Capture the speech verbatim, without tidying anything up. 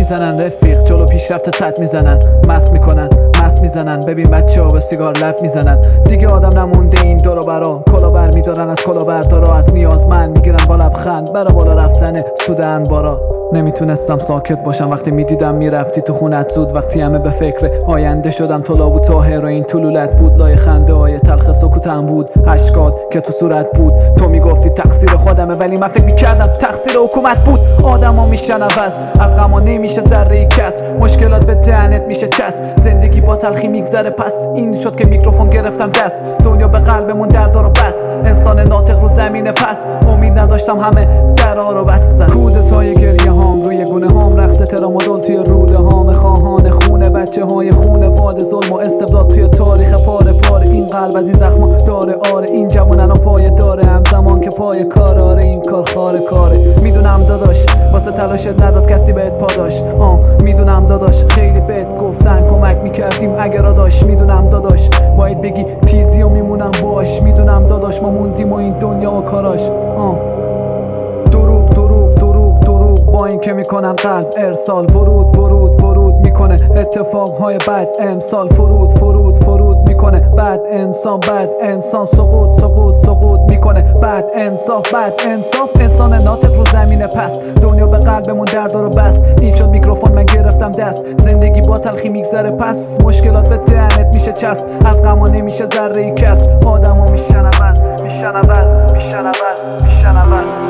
میزنن رفیق، جلو پیشرفت صد میزنن، مست میکنن مست میزنن. ببین بچه ها به سیگار لب میزنن. دیگه آدم نمونده این دور و برا، کلا بر میدارن از کلا بردارا، از نیازمند میگیرن با لبخند برا بالا رفتن سود انبارا. نمیتونستم ساکت باشم وقتی میدیدم میرفتی تو خونت زود، وقتی همه به فکر آینده شدم تو لابو طاهر و این طلولت بود، لای خنده های تلخ سکوتم بود، اشکات که تو صورت بود. تو میگفتی تقصیر خودمه ولی من فکر میکردم تقصیر حکومت بود. آدما میشن عوض، از غما نمیشه ذره کسر، مشکلات به دهنت میشه چسب، زندگی با تلخی میگذره پس این شد که میکروفون گرفتم دست. دنیا به قلبمون درد رو بست، انسان ناطق رو زمین پست، امید نداشتم همه درا رو بستن. کودتای گریه هام روی گونه هام، رقص ترامادول توی روده هام، خواهان خونه بچه های خونه واد ظلم و استبداد توی تاریخ پاره پاره. این قلب از این زخما داره آره، این جوون الان پای داره، همزمان که پای کار آره، این کار خاره کاره. میدونم داداش واسه تلاشت نداد کسی بهت پاداش، آه میدونم داداش خیلی بهت گفتن کمک میکردیم اگر داداش. میدونم داداش باید بگی تیزی و میمونم باش، میدونم داداش ما موندیم و این دنیا و کاراش. آه دروغ دروغ دروغ دروغ با این که میکنن قلب ارسال، ورود ورود ورود میکنه اتفاقهای بد امسال، فرود فرود فرود میکنه بد انسان بد انسان، سقوط سقوط سقوط میکنه بد انصاف بد انصاف، انسان ناطق رو زمین پست، دنیا به قلبمون درد رو بست. این شد میکروفون من گرفتم دست، زندگی با تلخی میگذره پس، مشکلات به دهنت میشه چسب، از غما نمیشه ذره کسر. آدما میشن عوض میشن عوض میشن عوض میشن عوض.